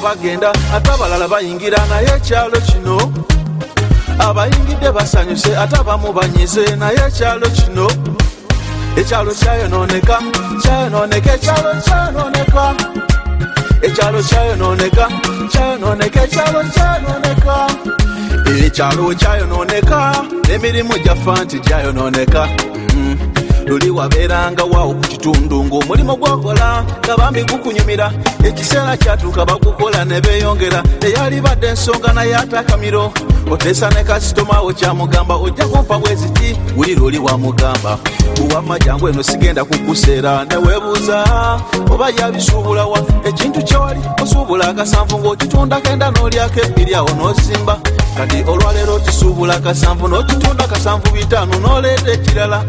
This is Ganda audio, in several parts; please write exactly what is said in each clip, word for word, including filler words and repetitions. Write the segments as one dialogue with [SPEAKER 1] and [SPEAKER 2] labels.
[SPEAKER 1] bagenda ate abalala bayingira naye ekyalo kino abayingidde basanyuse ate abamu banyize naye ekyalo kino ekyalo kyayononeka kyayononeka ekyalo kyayononeka ekyalo kyayononeka kyayononeka ekyalo kyayononeka ekyalo kyayononeka emirimu gyafa nti gyayononeka luli wabeeranga waawo ku kitundu ng'omulimu gwakola nga bambi gukunyumira ekiseera kyatuuka bagukola ne beeyongera eyali badde ensonga naye atakamiro oteesa ne kasitoma wo kyamugamba ojja kumpa bweziti wulira oli wamugamba buwamma jangu eno sigenda kukuseera ne weebuuza oba yabisuubulawa ekintu kyewali osuubula akasanvu ng'okitunda kenda n'olyako ebbiri awo n'ozimba kati olwaleero okisuubula akasanvu n'okitunda kasanvu bitaano n'oleeta ekirala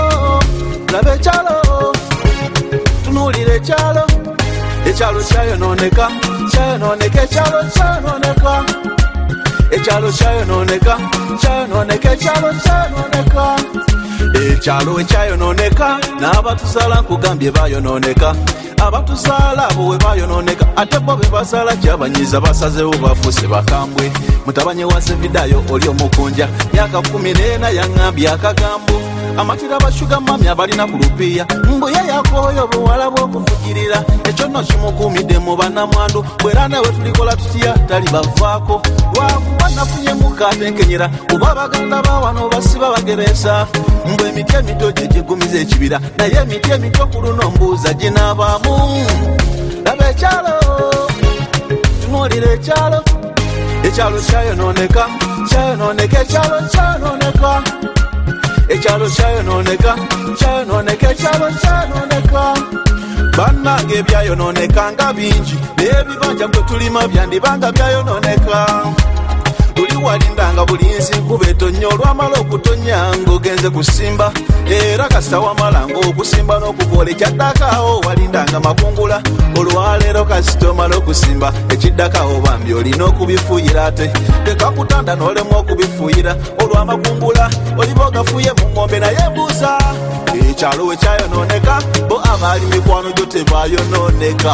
[SPEAKER 1] laba ekyalo tunuulira ekyalo ekyalo kyayononeka kyayononeka ekyalo kyayononeka ekyalo kyayononeka kyayononeka ekyalo kyayononeka ekyalo ekyayononeka n'abatuzaala nkugambye bayononeka abatuzaala abo we bayononeka ate bo be bazaala kyabanyiza basazewo bafuuse bakambwe mutabanye wa Sevidayo oli omukunja myaka kumi n'ena yaŋŋambye akagambo amatira bashuga mami abalina ku lupiya mbuye yakooyo obuwala bw'okuvugirira ekyo nno kimukuumidde mu bannamwandu bwera nawe tulikola tutya tali bavaako lwakuba nafunye mukatenkenyera kuba baganda bawano basiba bageresa mbwe emiti emito gye gigumiza ekibira naye emiti emito ku luno mbuuza ginaabaamu laba ekyalo tunuulira ekyalo ekyalo kyayononeka kyayononeka ekyalo kyayononeka ekyalo kyayononeka kyayononeka ekyalo kyayononeka bannange ebyayononeka nga bingi n'ebibanja kwe tulima byandibanga byayononeka luli walindanga buli nsi nkuba etonnya olwamala okutonnya ng'ogenze kusimba era kasita wamala ng'okusimba n'okukola ekyaddakaawo walindanga makungula olwaleero kasita omala okusimba ekiddakaawo bambi olina okubifuuyira ate tekakutanda n'olemu okubifuuyira olw'amakungula oliba ogafuuye mu ng'ombe naye mbuuza ekyalo we kyayononeka bo abaali mikwano gyo tebayononeka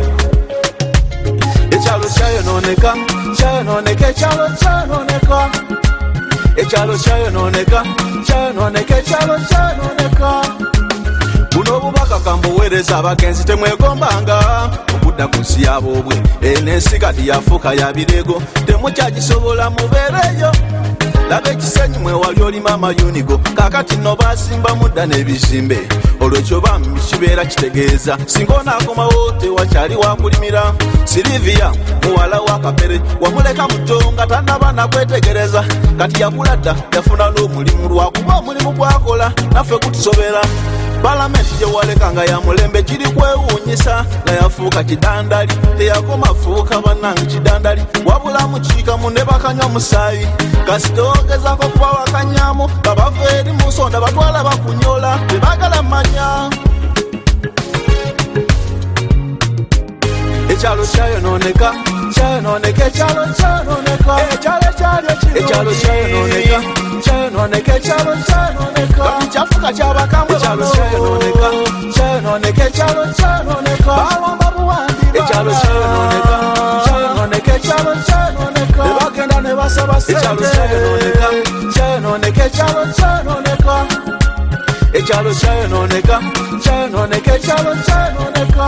[SPEAKER 1] ekyalo kyayononeka kyayononeka ekyalo kyayononeka ekyalo kyayononeka kyayononeka ekyalo kyayononeka buno obubaka kambuweereza abagenzi temwegombanga okudda ku nsi yaboobwe enensi kati yafuuka ya birego temukyagisobola mubeereyo laba ekisenyi mwewali olima amayunigo kakati nno basimba mudda n'ebizimbe olwekyo bambi kibeera kitegeeza singa onaakomawo tewakyali wakulimira Silivia muwala wa Kapere wamuleka muto nga tannaba nakwetegereza kati yakula dda yafuna n'omulimu lwakuba omulimu gwakola naffe kutusobera palamenti gye waleka nga ya mulembe kiri kwewuunyisa nga yafuuka kidandali teyakoma fuuka bannange kidandali wabula mukiika mu ne bakanywa musaayi kasita ogezaako kubawakanyaamu nga bava eri mu nsonda batwala bakunyola tebagala manya ekyalo kyayononeka kyayononeka ekyalo kyayononeka ekyalo kyayononeka kyayononeka ekyalo kyayononeka kyafuka kyabakambwe ekyalo kyayononeka kyayononeka ekyalo kyayononeka balomba buwandi ekyalo kyayononeka kyayononeka ekyalo kyayononeka nebagenda ne basaba ekyalo kyayononeka kyayononeka ekyalo kyayononeka ekyalo kyayononeka kyayononeka ekyalo kyayononeka